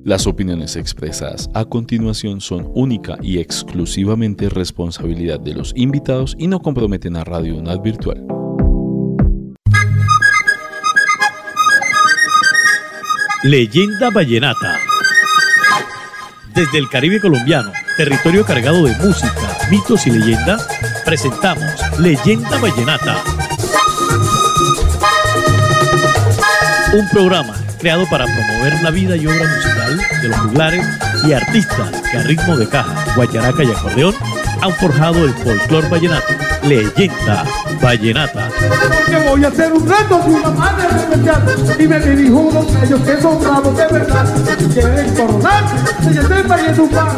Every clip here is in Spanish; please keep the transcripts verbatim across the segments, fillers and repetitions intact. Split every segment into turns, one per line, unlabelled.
Las opiniones expresadas a continuación son única y exclusivamente responsabilidad de los invitados y no comprometen a Radio UNAD Virtual.
Leyenda Vallenata. Desde el Caribe colombiano, territorio cargado de música, mitos y leyendas, presentamos Leyenda Vallenata. Un programa creado para promover la vida y obra musical de los juglares y artistas que a ritmo de caja, guacharaca y acordeón han forjado el folclor vallenato. Leyenda Vallenata.
Que voy a hacer un reto de una madre de y me dirijo a unos ellos que son bravos de verdad. Si quieren coronar, se llamen Valledupar.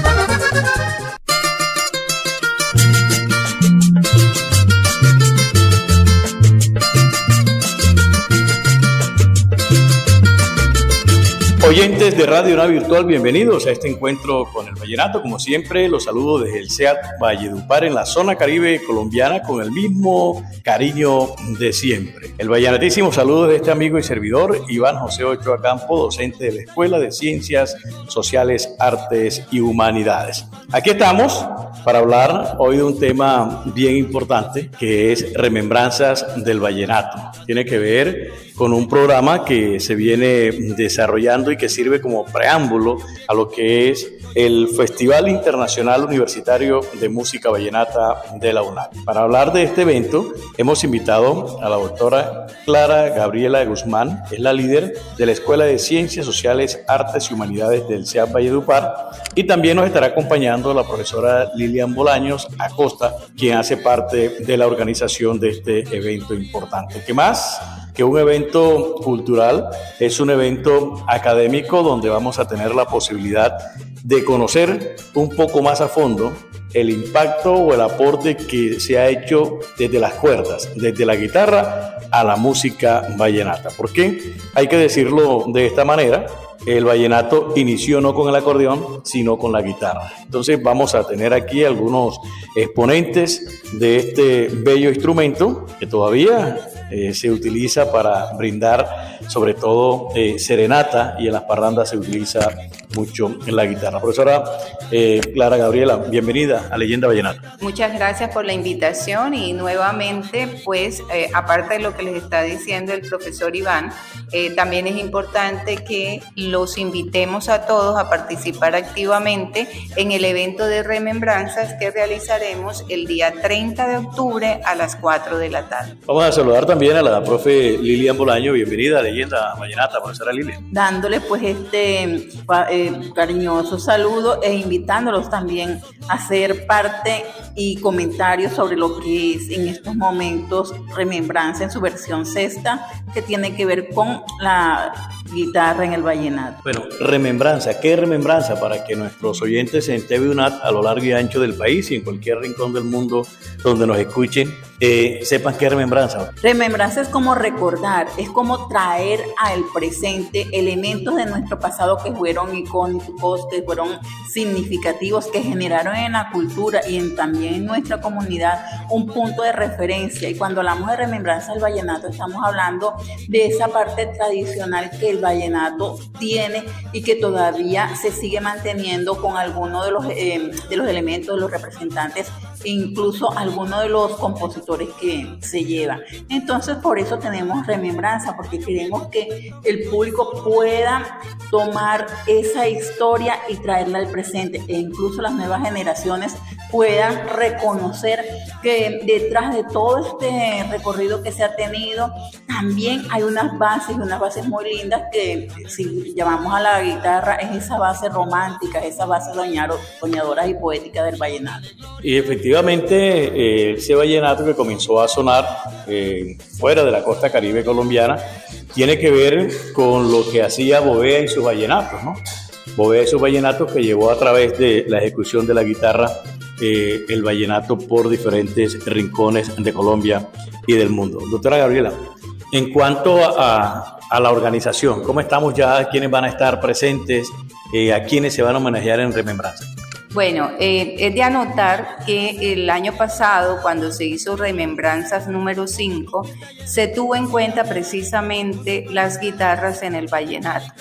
Oyentes de Radio UNAD Virtual, bienvenidos a este encuentro con el vallenato. Como siempre, los saludo desde el C E A T Valledupar en la zona caribe colombiana con el mismo cariño de siempre. El vallenatísimo saludo de este amigo y servidor Iván José Ochoa Campo, docente de la Escuela de Ciencias Sociales, Artes y Humanidades. Aquí estamos para hablar hoy de un tema bien importante que es Remembranzas del Vallenato. Tiene que ver con un programa que se viene desarrollando y que sirve como preámbulo a lo que es el Festival Internacional Universitario de Música Vallenata de la UNAD. Para hablar de este evento hemos invitado a la doctora Clara Gabriela Guzmán, que es la líder de la Escuela de Ciencias Sociales, Artes y Humanidades del C E A T Valledupar, y también nos estará acompañando la profesora Lilian Bolaños Acosta, quien hace parte de la organización de este evento importante. ¿Qué más? Que un evento cultural es un evento académico donde vamos a tener la posibilidad de conocer un poco más a fondo el impacto o el aporte que se ha hecho desde las cuerdas, desde la guitarra a la música vallenata. ¿Por qué? Hay que decirlo de esta manera. El vallenato inició no con el acordeón, sino con la guitarra. Entonces vamos a tener aquí algunos exponentes de este bello instrumento que todavía eh, se utiliza para brindar sobre todo eh, serenata, y en las parrandas se utiliza mucho en la guitarra. Profesora eh, Clara Gabriela, bienvenida a Leyenda Vallenata.
Muchas gracias por la invitación y nuevamente, pues, eh, aparte de lo que les está diciendo el profesor Iván, eh, también es importante que los invitemos a todos a participar activamente en el evento de remembranzas que realizaremos el día treinta de octubre a las cuatro de la tarde.
Vamos a saludar también a la profe Lilian Bolaño. Bienvenida a Leyenda Vallenata, profesora Lilian.
Dándole pues este eh, cariñoso saludo e invitándolos también a ser parte y comentarios sobre lo que es en estos momentos Remembranza en su versión sexta, que tiene que ver con la guitarra en el vallenato.
Bueno, remembranza, ¿qué es remembranza? Para que nuestros oyentes en T V UNAD a lo largo y ancho del país y en cualquier rincón del mundo donde nos escuchen, eh, sepan qué es remembranza.
Remembranza es como recordar, es como traer al presente elementos de nuestro pasado que fueron icónicos, que fueron significativos, que generaron en la cultura y en, también en nuestra comunidad un punto de referencia. Y cuando hablamos de remembranza del vallenato, estamos hablando de esa parte tradicional que el vallenato tiene y que todavía se sigue manteniendo con algunos de los, eh, de los elementos, de los representantes, e incluso algunos de los compositores que se llevan. Entonces, por eso tenemos remembranza, porque queremos que el público pueda tomar esa historia y traerla al presente, e incluso las nuevas generaciones puedan reconocer que detrás de todo este recorrido que se ha tenido, también hay unas bases, unas bases muy lindas que, si llamamos a la guitarra, es esa base romántica, esa base soñadora y poética del vallenato.
Y efectivamente, eh, ese vallenato que comenzó a sonar eh, fuera de la costa caribe colombiana tiene que ver con lo que hacía Bovea y sus vallenatos, ¿no? Bovea y sus vallenatos, que llevó a través de la ejecución de la guitarra eh, el vallenato por diferentes rincones de Colombia y del mundo. Doctora Gabriela, en cuanto a, a la organización, ¿cómo estamos ya? ¿Quiénes van a estar presentes? Eh, ¿A quiénes se van a homenajear en remembranza?
Bueno, eh, es de anotar que el año pasado, cuando se hizo Remembranzas número cinco, se tuvo en cuenta precisamente las guitarras en el vallenato.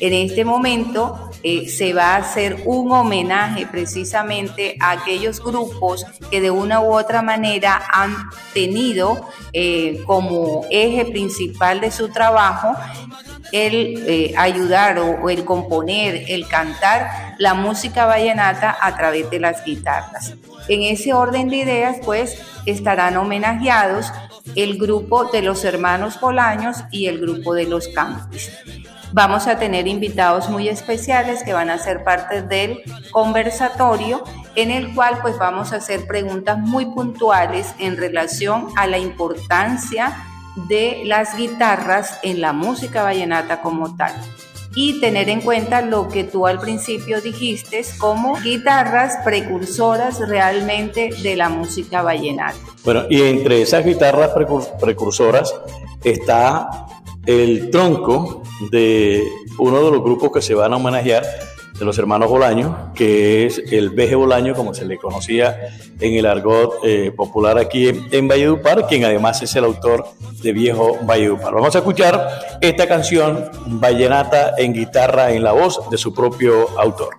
En este momento eh, se va a hacer un homenaje precisamente a aquellos grupos que de una u otra manera han tenido eh, como eje principal de su trabajo el eh, ayudar o, o el componer, el cantar la música vallenata a través de las guitarras. En ese orden de ideas, pues, estarán homenajeados el grupo de los hermanos Bolaños y el grupo de los Campis. Vamos a tener invitados muy especiales que van a ser parte del conversatorio, en el cual pues vamos a hacer preguntas muy puntuales en relación a la importancia de las guitarras en la música vallenata como tal. Y tener en cuenta lo que tú al principio dijiste como guitarras precursoras realmente de la música vallenata.
Bueno, y entre esas guitarras precur- precursoras está el tronco de uno de los grupos que se van a homenajear, de los hermanos Bolaño, que es el Veje Bolaño, como se le conocía en el argot eh, popular aquí en, en Valledupar, quien además es el autor de Viejo Valledupar. Vamos a escuchar esta canción vallenata en guitarra en la voz de su propio autor.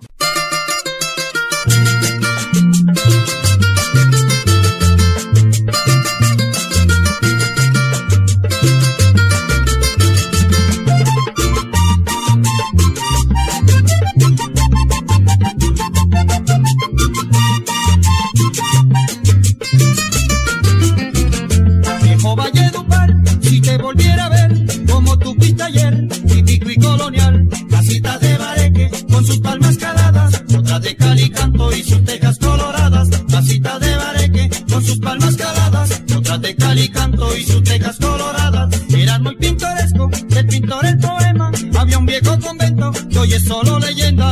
Solo leyenda.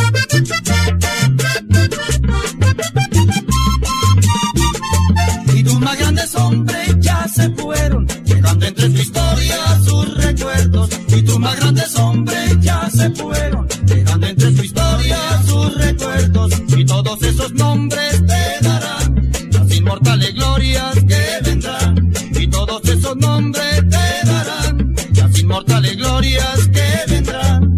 Y tus más grandes hombres ya se fueron, dejando entre su historia sus recuerdos. Y tus más grandes hombres ya se fueron, dejando entre su historia sus recuerdos. Y todos esos nombres te darán las inmortales glorias que vendrán. Y todos esos nombres te darán las inmortales glorias que vendrán.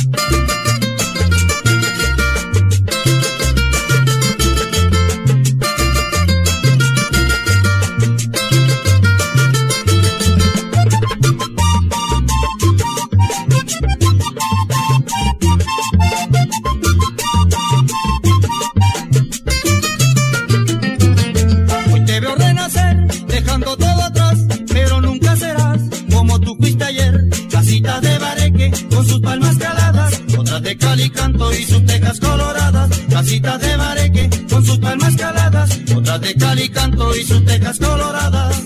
Canto y sus tecas coloradas, casitas de bareque con sus palmas caladas, otras de Cali canto y sus tecas coloradas.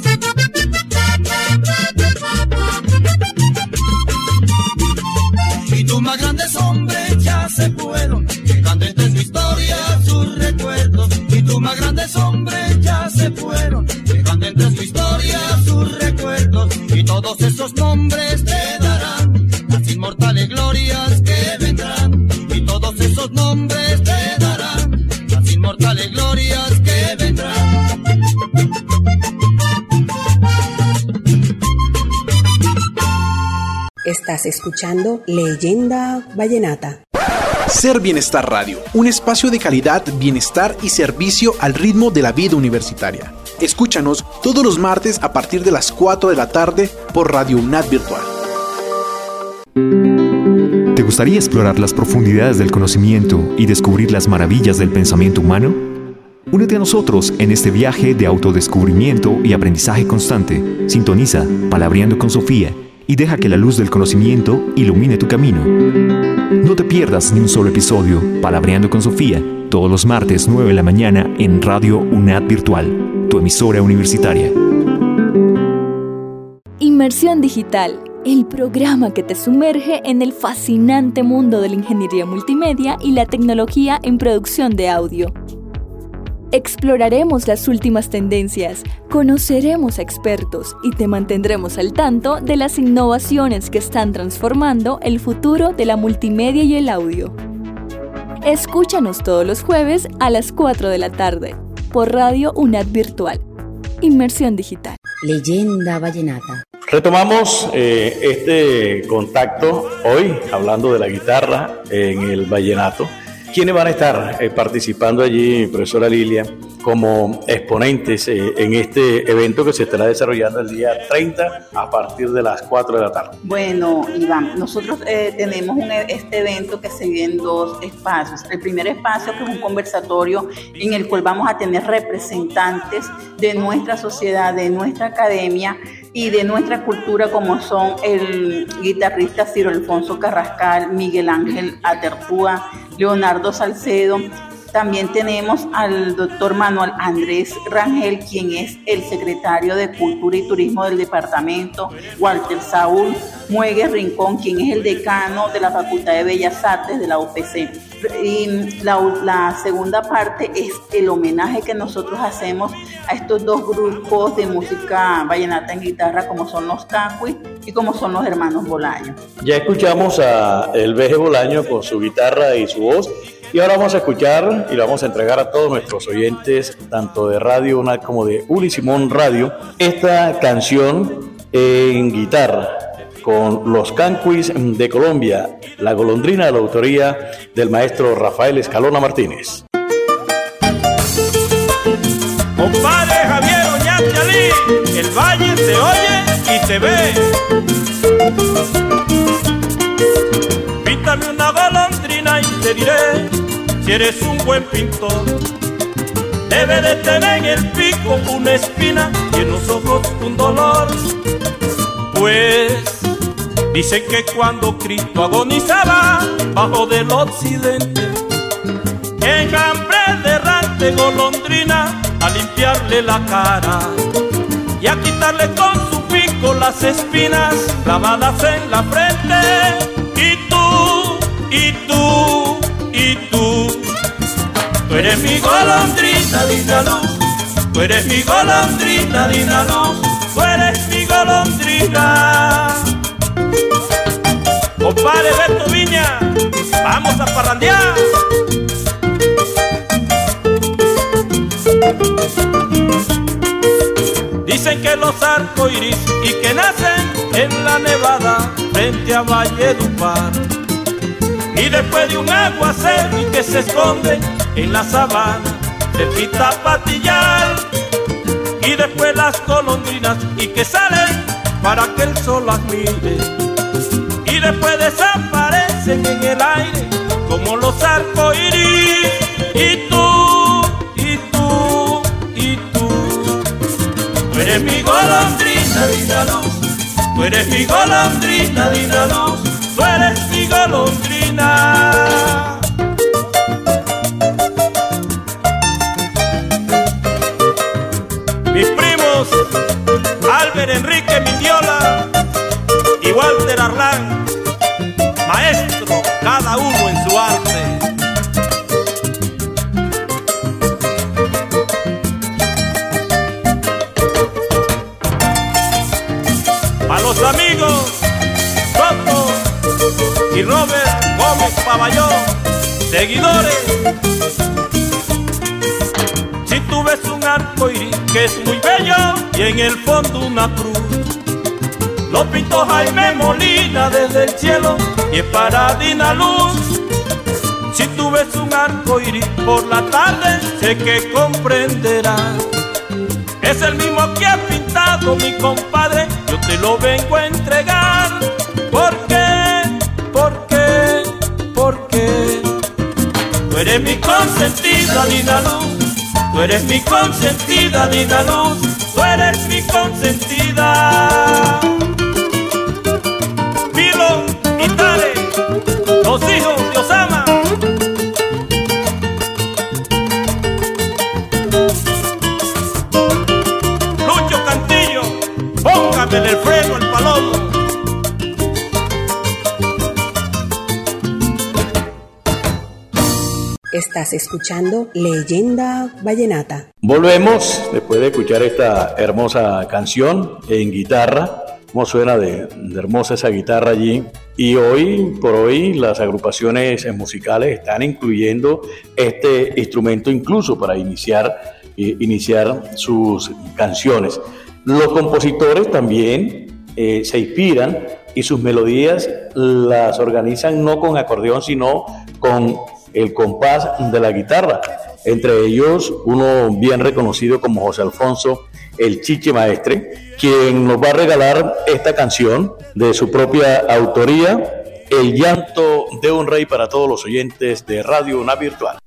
Y tus más grandes hombres ya se fueron, dejando entre su historia sus recuerdos. Y tus más grandes hombres ya se fueron, dejando entre su historia sus recuerdos. Y todos esos nombres te darán las inmortales glorias que vendrán. Y todos esos nombres te darán las inmortales glorias que vendrán.
Estás escuchando Leyenda Vallenata.
Ser Bienestar Radio, un espacio de calidad, bienestar y servicio al ritmo de la vida universitaria. Escúchanos todos los martes a partir de las cuatro de la tarde por Radio UNAD Virtual.
¿Te gustaría explorar las profundidades del conocimiento y descubrir las maravillas del pensamiento humano? Únete a nosotros en este viaje de autodescubrimiento y aprendizaje constante. Sintoniza Palabreando con Sofía y deja que la luz del conocimiento ilumine tu camino. No te pierdas ni un solo episodio. Palabreando con Sofía, todos los martes nueve de la mañana en Radio UNAD Virtual, tu emisora universitaria.
Inmersión Digital, el programa que te sumerge en el fascinante mundo de la ingeniería multimedia y la tecnología en producción de audio. Exploraremos las últimas tendencias, conoceremos a expertos y te mantendremos al tanto de las innovaciones que están transformando el futuro de la multimedia y el audio. Escúchanos todos los jueves a las cuatro de la tarde por Radio UNAD Virtual. Inmersión Digital.
Leyenda Vallenata.
Retomamos eh, este contacto hoy hablando de la guitarra en el vallenato. ¿Quiénes van a estar eh, participando allí, profesora Lilia, como exponentes eh, en este evento que se estará desarrollando el día treinta a partir de las cuatro de la tarde?
Bueno, Iván, nosotros eh, tenemos un, este evento que se divide en dos espacios. El primer espacio, que es un conversatorio en el cual vamos a tener representantes de nuestra sociedad, de nuestra academia y de nuestra cultura, como son el guitarrista Ciro Alfonso Carrascal, Miguel Ángel Aterpúa, Leonardo Salcedo. También tenemos al doctor Manuel Andrés Rangel, quien es el secretario de Cultura y Turismo del departamento, Walter Saúl Muegues Rincón, quien es el decano de la Facultad de Bellas Artes de la U P C. Y la, la segunda parte es el homenaje que nosotros hacemos a estos dos grupos de música vallenata en guitarra, como son los Canquis y como son los hermanos Bolaño.
Ya escuchamos a el Veje Bolaño con su guitarra y su voz. Y ahora vamos a escuchar y le vamos a entregar a todos nuestros oyentes, tanto de Radio UNAD como de Uli Simón Radio, esta canción en guitarra con los Canquis de Colombia, La Golondrina, de la autoría del maestro Rafael Escalona Martínez.
Compadre Javier Oñate Ali, el valle se oye y se ve. Píntame una golondrina y te diré si eres un buen pintor. Debe de tener en el pico una espina y en los ojos un dolor. Pues dicen que cuando Cristo agonizaba bajo del occidente, enjambre de errante golondrina a limpiarle la cara y a quitarle con su pico las espinas clavadas en la frente. Y tú, y tú, y tú, tú eres mi golondrina, Dina Luz. Tú eres mi golondrina, Dina Luz. Tú eres mi golondrina. Compadre Beto Viña, vamos a parrandear. Dicen que los arcoíris y que nacen en la nevada frente a Valledupar, y después de un aguacero y que se esconde en la sabana cerquita Patillar, y después las golondrinas y que salen para que el sol las mire, y después desaparecen en el aire como los arcoíris. Y tú, y tú, y tú, tú eres mi golondrina, Dina Luz. Tú eres mi golondrina, Dina Luz. Tú eres mi golondrina. Mis primos Albert Enrique Mindiola y Walter Arlán, maestro, cada uno en su arte. A los amigos Soto y Robert Gómez Paballón, seguidores. Si tú ves un arco iris que es muy bello y en el fondo una cruz, lo pintó Jaime Molina desde el cielo y es para Dina Luz. Si tú ves un arco iris por la tarde, sé que comprenderás. Es el mismo que ha pintado mi compadre, yo te lo vengo a entregar. ¿Por qué? ¿Por qué? ¿Por qué? Tú eres mi consentida, Dina Luz. Tú eres mi consentida, Dina Luz. Tú eres mi consentida. Milo y Tare, los hijos de Osama. Lucho Cantillo, póngame el freno al palomo.
Estás escuchando Leyenda Vallenata.
Volvemos después de escuchar esta hermosa canción en guitarra. Cómo suena de, de hermosa esa guitarra allí. Y hoy por hoy las agrupaciones musicales están incluyendo este instrumento incluso para iniciar, eh, iniciar sus canciones. Los compositores también eh, se inspiran y sus melodías las organizan no con acordeón, sino con el compás de la guitarra. Entre ellos, uno bien reconocido como José Alfonso El Chiche Maestre, quien nos va a regalar esta canción de su propia autoría, El llanto de un rey, para todos los oyentes de Radio UNAV Virtual.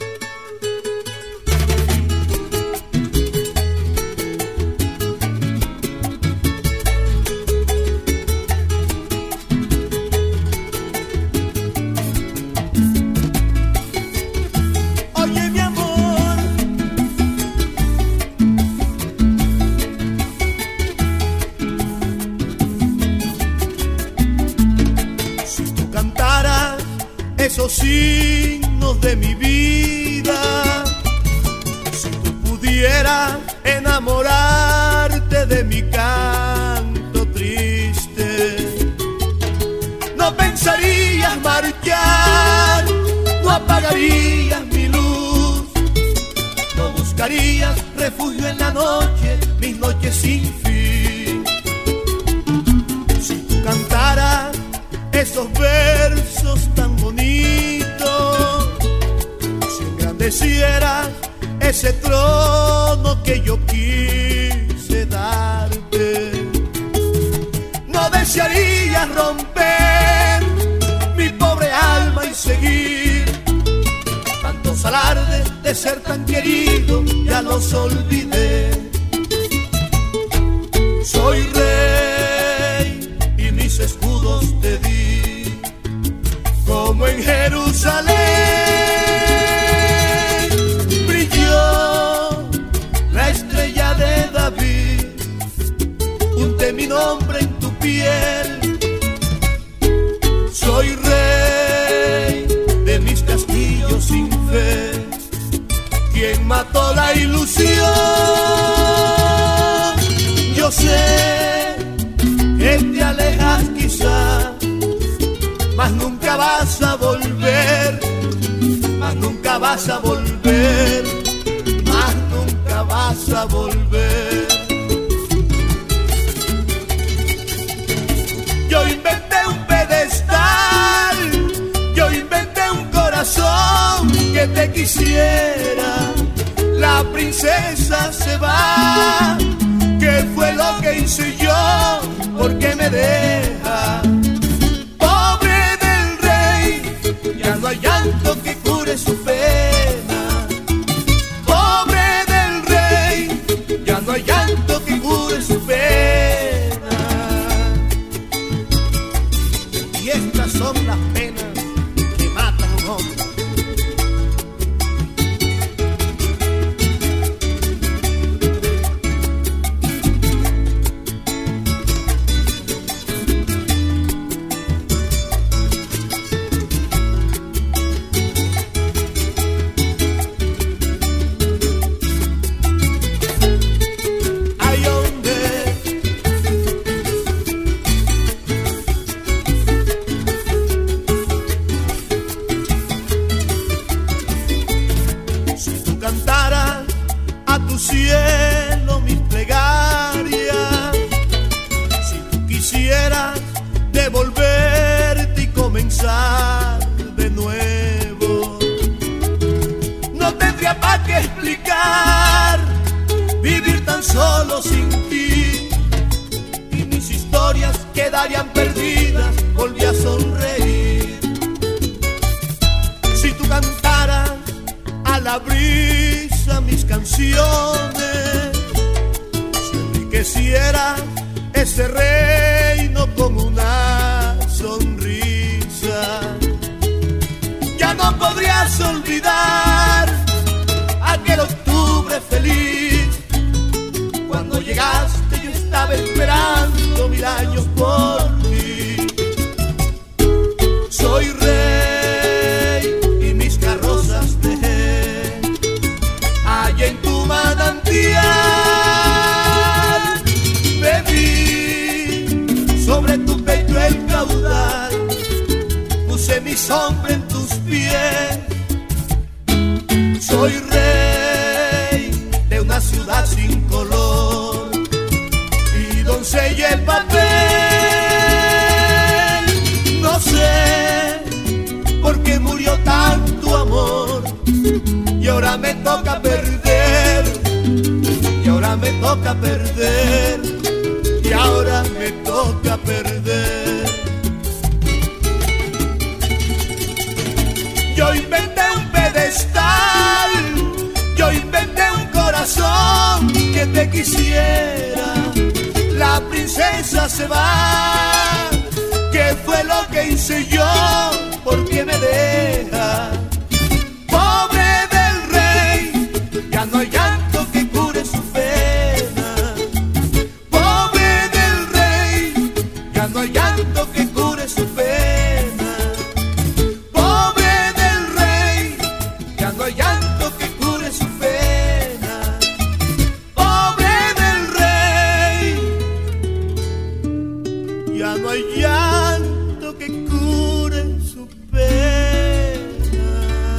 Esos signos de mi vida, si tú pudieras enamorarte de mi canto triste, no pensarías marchar, no apagarías mi luz, no buscarías refugio en la noche, mis noches sin fin. Si tú cantaras esos versos tan bonitos, si engrandecieras ese trono que yo quise darte, no desearías romper mi pobre alma y seguir tantos alardes de ser tan querido, ya los olvidé. Soy rey y mis escudos te di, como en Jerusalén brilló la estrella de David, unté mi nombre en tu piel. Soy rey de mis castillos sin fe, quien mató la ilusión. Yo sé que te alejas quizá, mas nunca vas a volver, mas nunca vas a volver, mas nunca vas a volver. Yo inventé un pedestal, yo inventé un corazón que te quisiera. La princesa se va, ¿qué fue lo que hice yo? ¿Por qué me deja? Ya no hay llanto que cure su pena. Pobre del rey, ya no hay llanto que cure su pena. Y estas son las penas que matan a un hombre. Cielo, mis plegarias, si tú quisieras devolverte y comenzar de nuevo, no tendría para qué explicar vivir tan solo sin ti, y mis historias quedarían perdidas. Volví a sonreír. Si tú cantaras a la brisa mis canciones, si enriqueciera ese reino con una sonrisa, ya no podrías olvidar aquel octubre feliz. Cuando llegaste yo estaba esperando mil años por ti. Soy rey y mis carrozas dejé allá en tu manantial. Bebí sobre tu pecho el caudal, puse mi sombra en tus pies. Soy rey de una ciudad sin color y doncella el papel. ahora me toca perder, y ahora me toca perder, y ahora me toca perder. Yo inventé un pedestal, yo inventé un corazón que te quisiera. La princesa se va, ¿qué fue lo que hice yo? ¿Por qué me deja? Pobre del rey, ya no hay llanto que cure su pena. Pobre del rey, ya no hay llanto que cure su pena. Pobre del rey, ya no hay llanto que cure su pena. Pobre del rey, ya no hay llanto que cure su pena.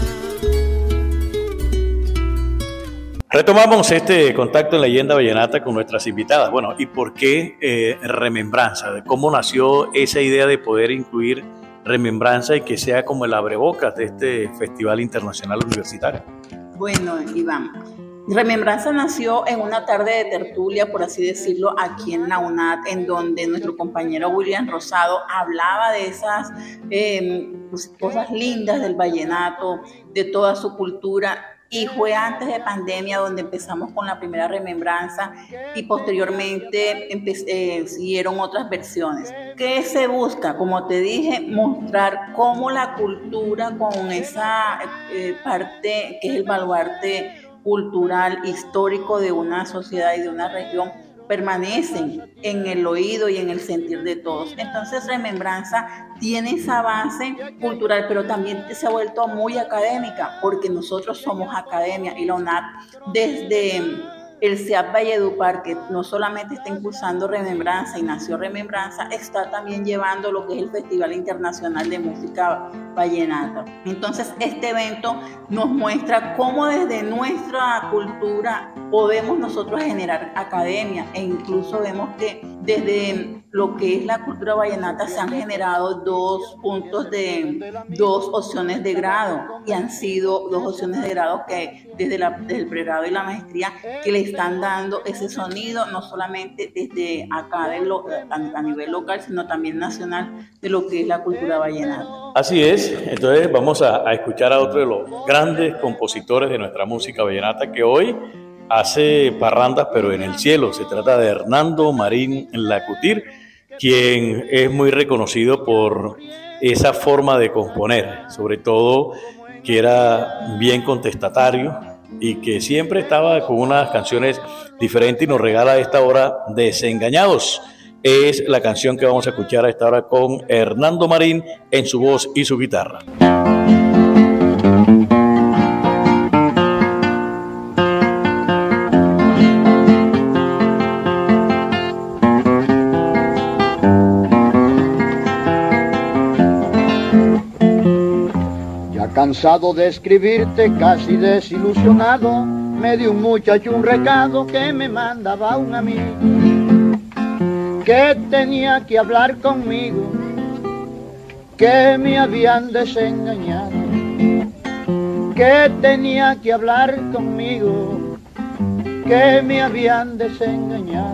Retomamos este contacto en Leyenda Vallenata con nuestras invitadas. Bueno, ¿y por qué eh, Remembranza? ¿De cómo nació esa idea de poder incluir Remembranza y que sea como el abrebocas de este Festival Internacional Universitario?
Bueno, Iván, Remembranza nació en una tarde de tertulia, por así decirlo, aquí en la UNAD, en donde nuestro compañero William Rosado hablaba de esas eh, pues, cosas lindas del vallenato, de toda su cultura. Y fue antes de pandemia donde empezamos con la primera Remembranza y posteriormente eh, siguieron otras versiones. ¿Qué se busca? Como te dije, mostrar cómo la cultura con esa eh, parte que es el baluarte cultural, histórico de una sociedad y de una región permanecen en el oído y en el sentir de todos. Entonces Remembranza tiene esa base cultural, pero también se ha vuelto muy académica, porque nosotros somos academia y la UNAD desde el C E A P Valledupar, que no solamente está impulsando Remembranza y nació Remembranza, está también llevando lo que es el Festival Internacional de Música Vallenata. Entonces este evento nos muestra cómo desde nuestra cultura podemos nosotros generar academia, e incluso vemos que desde lo que es la cultura vallenata se han generado dos puntos de dos opciones de grado, y han sido dos opciones de grado que desde, la, desde el pregrado y la maestría que le están dando ese sonido, no solamente desde acá de lo, a, a nivel local, sino también nacional, de lo que es la cultura vallenata.
Así es, entonces vamos a, a escuchar a otro de los grandes compositores de nuestra música vallenata que hoy hace parrandas pero en el cielo. Se trata de Hernando Marín Lacutir, quien es muy reconocido por esa forma de componer, sobre todo que era bien contestatario y que siempre estaba con unas canciones diferentes, y nos regala a esta hora Desengañados. Es la canción que vamos a escuchar a esta hora con Hernando Marín en su voz y su guitarra.
Cansado de escribirte, casi desilusionado, me dio un muchacho un recado que me mandaba un amigo, que tenía que hablar conmigo, que me habían desengañado, que tenía que hablar conmigo, que me habían desengañado,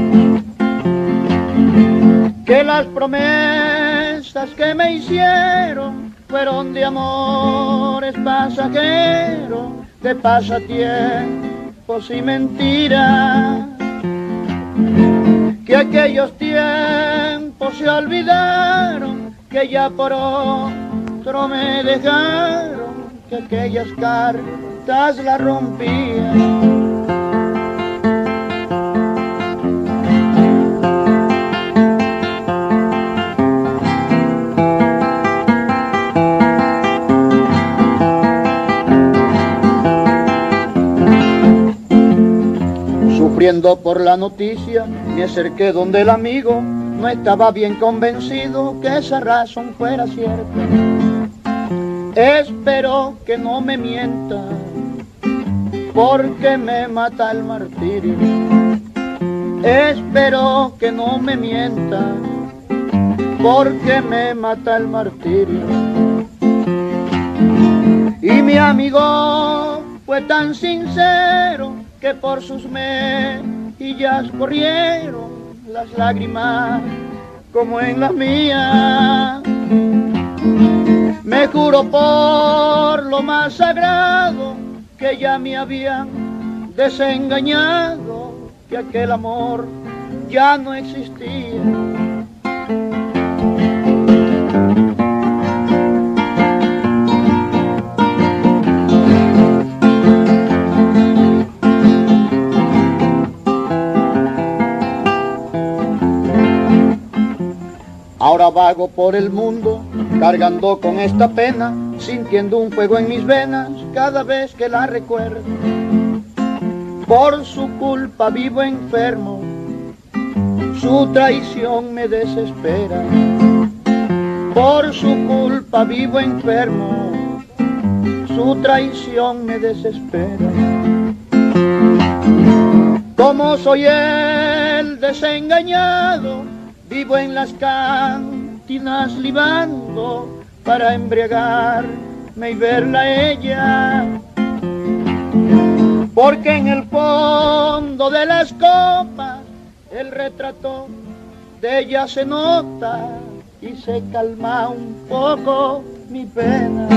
que las promesas que me hicieron fueron de amores pasajeros, de pasatiempos y mentiras, que aquellos tiempos se olvidaron, que ya por otro me dejaron, que aquellas cartas las rompían. Sufriendo por la noticia, me acerqué donde el amigo no estaba bien convencido que esa razón fuera cierta. Espero que no me mienta, porque me mata el martirio. Espero que no me mienta, porque me mata el martirio. Y mi amigo fue tan sincero que por sus mejillas corrieron las lágrimas como en las mías. Me juró por lo más sagrado que ya me habían desengañado, que aquel amor ya no existía. Ahora vago por el mundo, cargando con esta pena, sintiendo un fuego en mis venas cada vez que la recuerdo. Por su culpa vivo enfermo, su traición me desespera. Por su culpa vivo enfermo, su traición me desespera. Como soy el desengañado, vivo en las cantinas libando para embriagarme y verla a ella. Porque en el fondo de las copas el retrato de ella se nota y se calma un poco mi pena.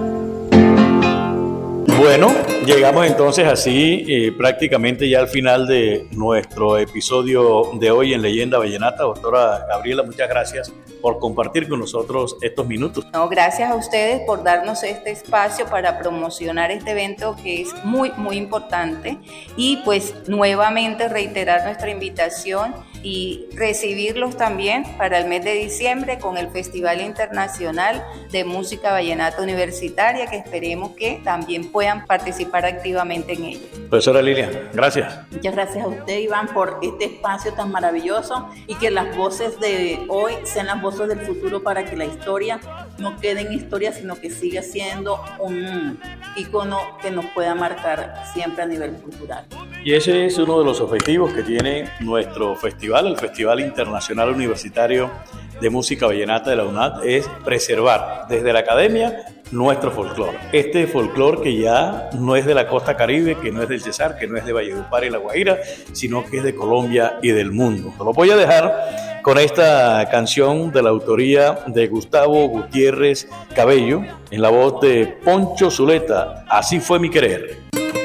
Bueno, llegamos entonces así eh, prácticamente ya al final de nuestro episodio de hoy en Leyenda Vallenata. Doctora Gabriela, muchas gracias por compartir con nosotros estos minutos.
No, gracias a ustedes por darnos este espacio para promocionar este evento que es muy, muy importante, y pues nuevamente reiterar nuestra invitación y recibirlos también para el mes de diciembre con el Festival Internacional de Música Vallenata Universitaria, que esperemos que también puedan participar activamente en ello.
Profesora Lilian, gracias.
Muchas gracias a usted, Iván, por este espacio tan maravilloso, y que las voces de hoy sean las voces del futuro, para que la historia no quede en historia, sino que siga siendo un ícono que nos pueda marcar siempre a nivel cultural.
Y ese es uno de los objetivos que tiene nuestro festival, el Festival Internacional Universitario de Música Vallenata de la UNAD, es preservar desde la academia nuestro folclore. Este folclore que ya no es de la costa caribe, que no es del Cesar, que no es de Valledupar y La Guajira, sino que es de Colombia y del mundo. Lo voy a dejar con esta canción de la autoría de Gustavo Gutiérrez Cabello, en la voz de Poncho Zuleta, Así fue mi querer.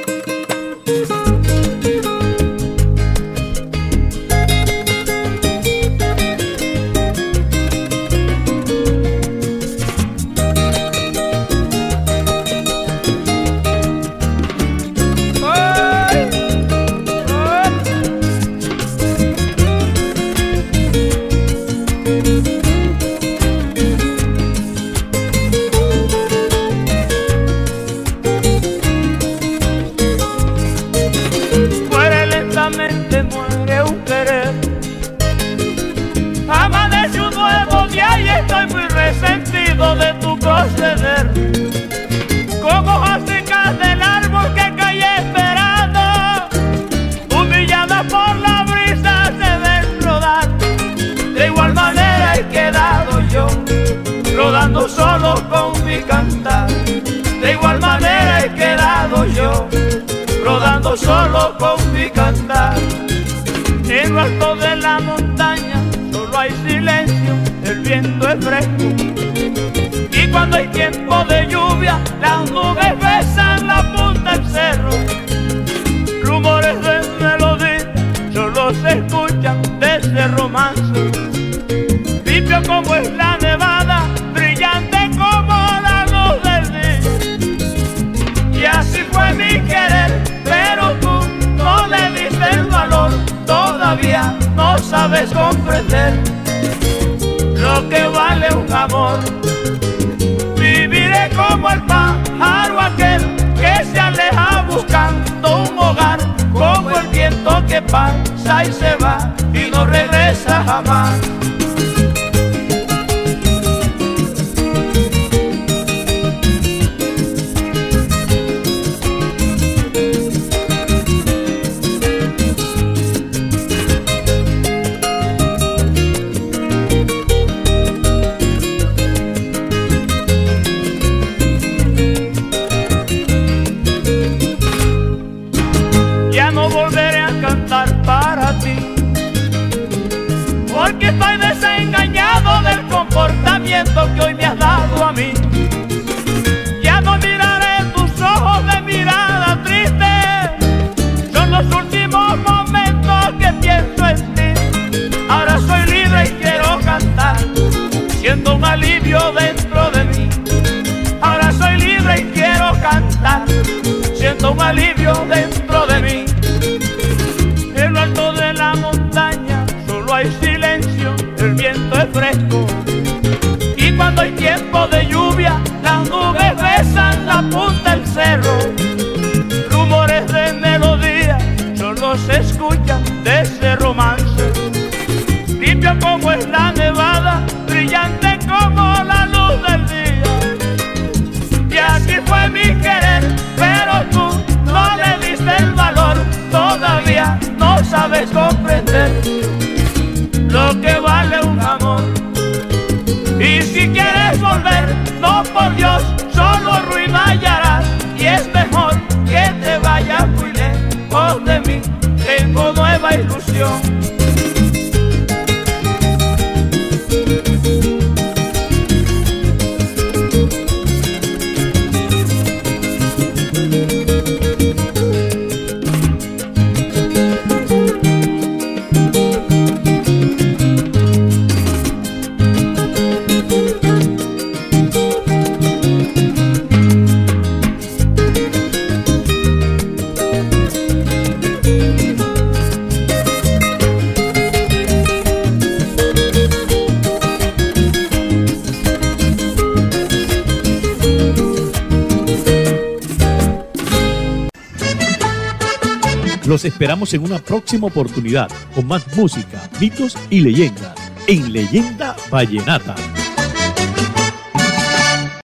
De tu proceder, como hojas secas del árbol que cae esperando, humillada por la brisa se ven rodar. De igual manera he quedado yo, rodando solo con mi cantar. De igual manera he quedado yo, rodando solo con mi cantar. En lo alto de la montaña solo hay silencio, el viento es fresco. Y cuando hay tiempo de lluvia, las nubes besan la punta del cerro. Rumores de melodía solo se escuchan desde romance. Limpio como es la nevada, brillante como la luz del día. Y así fue mi querer, pero tú no le diste el valor. Todavía no sabes comprender lo que vale un amor. Viviré como el pájaro aquel que se aleja buscando un hogar, como el viento que pasa y se va y no regresa jamás. a mí. Ya no miraré tus ojos de mirada triste, son los últimos momentos que pienso en ti. Ahora soy libre y quiero cantar, siento un alivio dentro de mí. Ahora soy libre y quiero cantar, siento un alivio dentro de mí. En lo alto de la montaña solo hay silencio, el viento es fresco. Y cuando hay tiempo de lluvia, las nubes besan la punta del cerro. Rumores de melodía solo se escuchan de ese romance. Limpio como es la nevada, brillante como la luz del día. Y así fue mi querer, pero tú no le diste el valor. Todavía no sabes comprender lo que vale un amor. Y si quieres volver, no por Dios, solo ruina hallarás. Y es mejor que te vayas muy lejos de mí, tengo nueva ilusión.
Los esperamos en una próxima oportunidad con más música, mitos y leyendas en Leyenda Vallenata.